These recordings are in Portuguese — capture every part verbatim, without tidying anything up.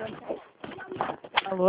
Alô?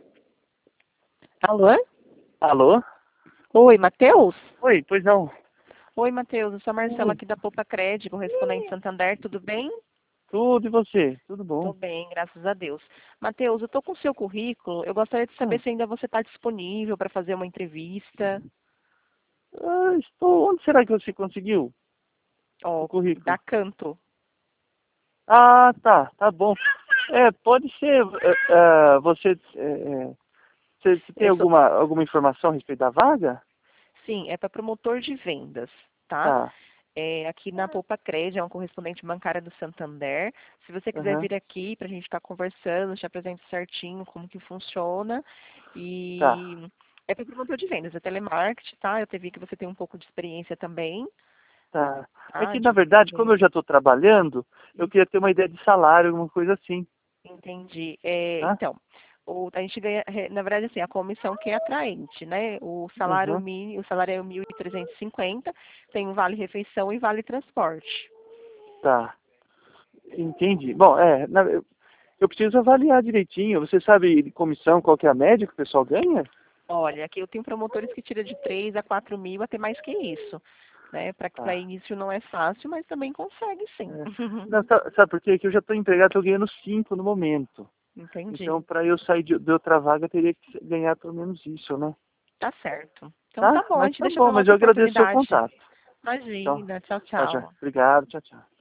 Alô? Alô? Oi, Matheus? Oi, pois não. Oi, Matheus. Eu sou a Marcela Oi. aqui da Poupa Crédito, correspondente Santander. Tudo bem? Tudo e você? Tudo bom? Tô bem, graças a Deus. Matheus, eu tô com o seu currículo. Eu gostaria de saber Hum. se ainda você está disponível para fazer uma entrevista. Ah, estou. Onde será que você conseguiu o Ó, da currículo? Canto. Ah, tá, tá bom. É, pode ser. é, é, você, é, é, você, você tem Eu sou... alguma, alguma informação a respeito da vaga? Sim, é para promotor de vendas, tá? Tá. É, aqui na Poupa Crédito, é um correspondente bancário do Santander. Se você quiser Aham. vir aqui para a gente estar conversando, eu te apresento certinho como que funciona. Tá. E é para promotor de vendas, é telemarketing, tá? Eu te vi que você tem um pouco de experiência também, Tá. É tá? que, na De, verdade, como de- eu já estou trabalhando, eu queria ter uma ideia de salário, alguma coisa assim, entendi. É, tá? então, o, a gente ganha, re- na verdade, assim, a comissão que é atraente, né? O salário Aham. mínimo, o salário é mil trezentos e cinquenta, tem um vale refeição e vale transporte. Tá. Entendi. Bom, é, na- eu eu preciso avaliar direitinho. Você sabe de comissão, qual que é a média que o pessoal ganha? Olha, aqui eu tenho promotores que tiram de três a quatro mil, até mais que isso. Né? Para Tá. início não é fácil, mas também consegue sim. É. Não, sa- sabe por quê? Que eu já estou empregado, estou ganhando cinco no momento. Então, Entendi. para eu sair de, de outra vaga, eu teria que ganhar pelo menos isso, né? Tá certo. Então tá Tá? bom, a Mas gente tá deixa para bom, uma mas eu outra agradeço o seu oportunidade. contato. Então, Imagina. Tchau, tá já. tchau. Obrigado, tchau, tchau.